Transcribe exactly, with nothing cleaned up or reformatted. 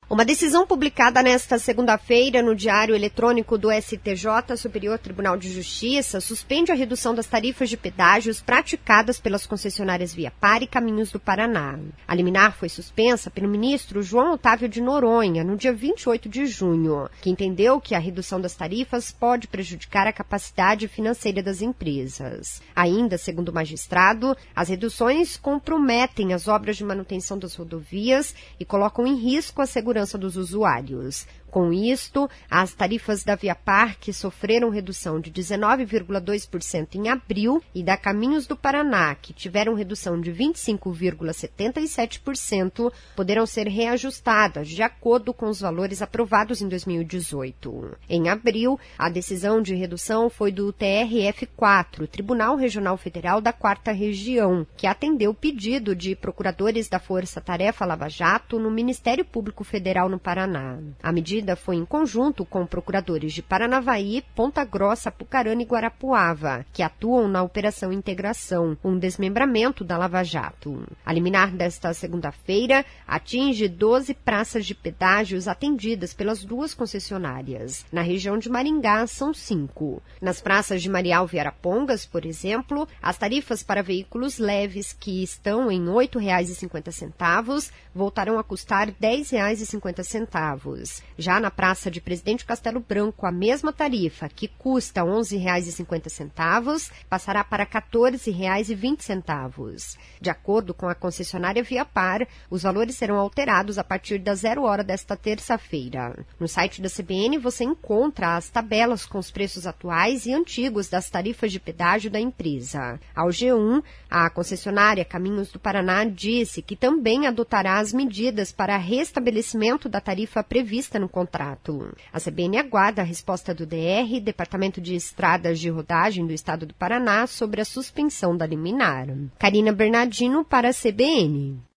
Uma decisão publicada nesta segunda-feira no Diário Eletrônico do S T J, Superior Tribunal de Justiça, suspende a redução das tarifas de pedágios praticadas pelas concessionárias Viapar e Caminhos do Paraná. A liminar foi suspensa pelo ministro João Otávio de Noronha no dia vinte e oito de junho, que entendeu que a redução das tarifas pode prejudicar a capacidade financeira das empresas. Ainda, segundo o magistrado, as reduções comprometem as obras de manutenção das rodovias e colocam em risco a segurança dos usuários. Com isto, as tarifas da Viapar, que sofreram redução de dezenove vírgula dois por cento em abril, e da Caminhos do Paraná, que tiveram redução de vinte e cinco vírgula setenta e sete por cento, poderão ser reajustadas de acordo com os valores aprovados em dois mil e dezoito. Em abril, a decisão de redução foi do T R F quatro, Tribunal Regional Federal da Quarta Região, que atendeu o pedido de procuradores da Força Tarefa Lava Jato no Ministério Público Federal no Paraná. A medida foi em conjunto com procuradores de Paranavaí, Ponta Grossa, Apucarana e Guarapuava, que atuam na Operação Integração, um desmembramento da Lava Jato. A liminar desta segunda-feira atinge doze praças de pedágios atendidas pelas duas concessionárias. Na região de Maringá, são cinco. Nas praças de Marialva e Arapongas, por exemplo, as tarifas para veículos leves, que estão em oito reais e cinquenta centavos, voltarão a custar dez reais e cinquenta centavos. Já na Praça de Presidente Castelo Branco, a mesma tarifa, que custa onze reais e cinquenta centavos, passará para quatorze reais e vinte centavos. De acordo com a concessionária Viapar, os valores serão alterados a partir das zero hora desta terça-feira. No site da C B N você encontra as tabelas com os preços atuais e antigos das tarifas de pedágio da empresa. Ao G um, a concessionária Caminhos do Paraná disse que também adotará as medidas para restabelecimento da tarifa prevista no contrato. A C B N aguarda a resposta do D R, Departamento de Estradas de Rodagem do Estado do Paraná, sobre a suspensão da liminar. Karina Bernardino para a C B N.